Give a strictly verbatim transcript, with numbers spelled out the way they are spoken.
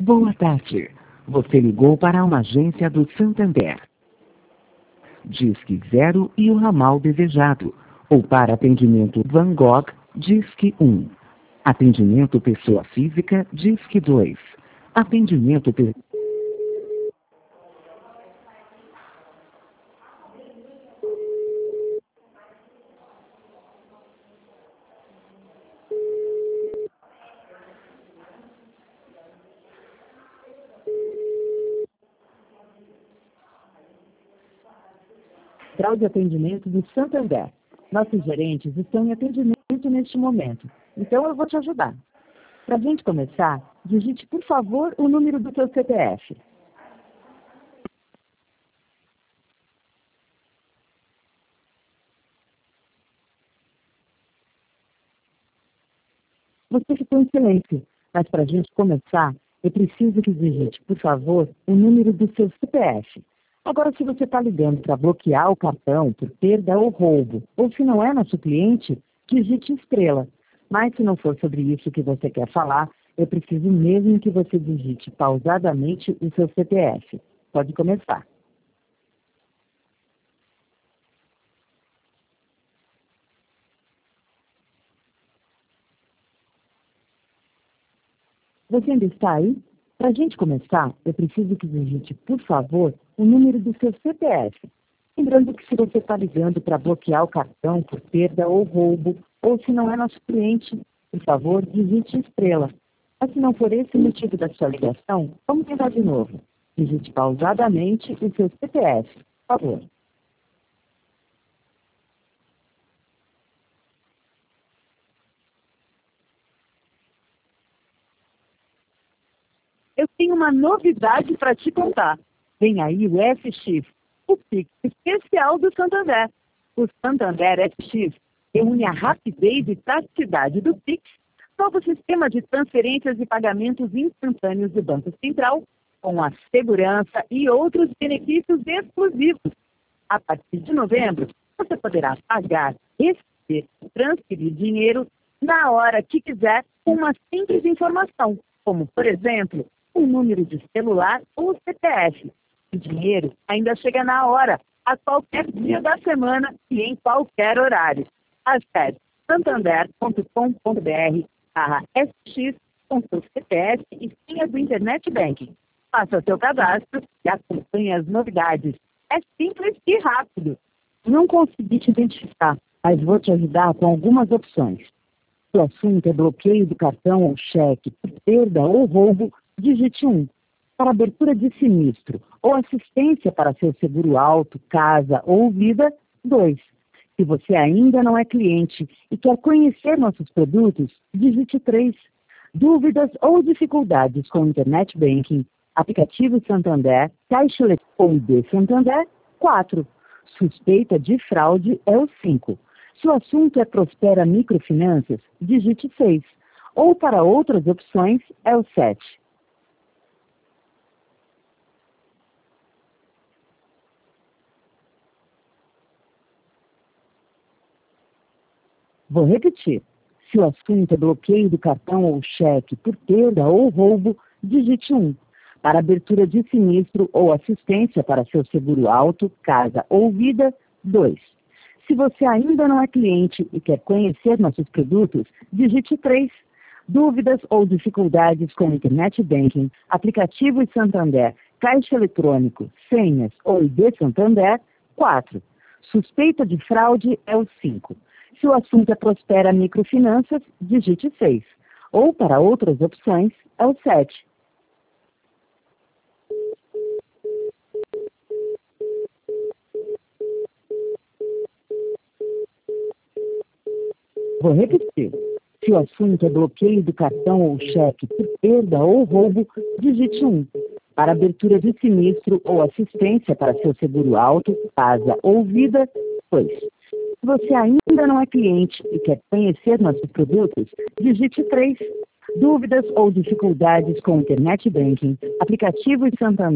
Boa tarde. Você ligou para uma agência do Santander. Disque zero e o ramal desejado. Ou para atendimento Van Gogh, Disque um. Atendimento pessoa física, Disque dois. Atendimento pe... Central de atendimento do Santander. Nossos gerentes estão em atendimento neste momento, então eu vou te ajudar. Para a gente começar, digite, por favor, o número do seu C P F. Você ficou em silêncio, mas para a gente começar, eu preciso que digite, por favor, o número do seu C P F. Agora, se você está ligando para bloquear o cartão por perda ou roubo, ou se não é nosso cliente, digite estrela. Mas se não for sobre isso que você quer falar, eu preciso mesmo que você digite pausadamente o seu C P F. Pode começar. Você ainda está aí? Para a gente começar, eu preciso que digite, por favor, o número do seu C P F. Lembrando que se você está ligando para bloquear o cartão por perda ou roubo, ou se não é nosso cliente, por favor, digite estrela. Mas se não for esse o motivo da sua ligação, vamos tentar de novo. Digite pausadamente o seu C P F, por favor. Eu tenho uma novidade para te contar. Vem aí o F X, o Pix especial do Santander. O Santander F X reúne a rapidez e praticidade do Pix, novo sistema de transferências e pagamentos instantâneos do Banco Central, com a segurança e outros benefícios exclusivos. A partir de novembro, você poderá pagar, receber e transferir dinheiro na hora que quiser com uma simples informação, como, por exemplo, o número de celular ou o C P F. O dinheiro ainda chega na hora, a qualquer dia da semana e em qualquer horário. Acesse santander ponto com ponto br barra S X com seu C P F e senha do Internet Banking. Faça seu cadastro e acompanhe as novidades. É simples e rápido. Não consegui te identificar, mas vou te ajudar com algumas opções. Se o assunto é bloqueio do cartão ou cheque por perda ou roubo, digite um. Para abertura de sinistro ou assistência para seu seguro auto, casa ou vida, dois. Se você ainda não é cliente e quer conhecer nossos produtos, digite três. Dúvidas ou dificuldades com Internet Banking, aplicativo Santander, Caixa Eletrônica ou I D Santander, quatro. Suspeita de fraude é o cinco. Se o assunto é Prospera Microfinanças, digite seis. Ou para outras opções, é o sete. Vou repetir. Se o assunto é bloqueio do cartão ou cheque por perda ou roubo, digite um. Para abertura de sinistro ou assistência para seu seguro auto, casa ou vida, dois. Se você ainda não é cliente e quer conhecer nossos produtos, digite três. Dúvidas ou dificuldades com Internet Banking, aplicativo Santander, Caixa Eletrônico, senhas ou I D Santander, quatro. Suspeita de fraude é o cinco. Se o assunto é Prospera Microfinanças, digite seis. Ou para outras opções, é o sete. Vou repetir. Se o assunto é bloqueio do cartão ou cheque por perda ou roubo, digite um. Para abertura de sinistro ou assistência para seu seguro auto, casa ou vida, dois. Se você ainda não é cliente e quer conhecer nossos produtos, digite três. Dúvidas ou dificuldades com Internet Banking, aplicativo Santander.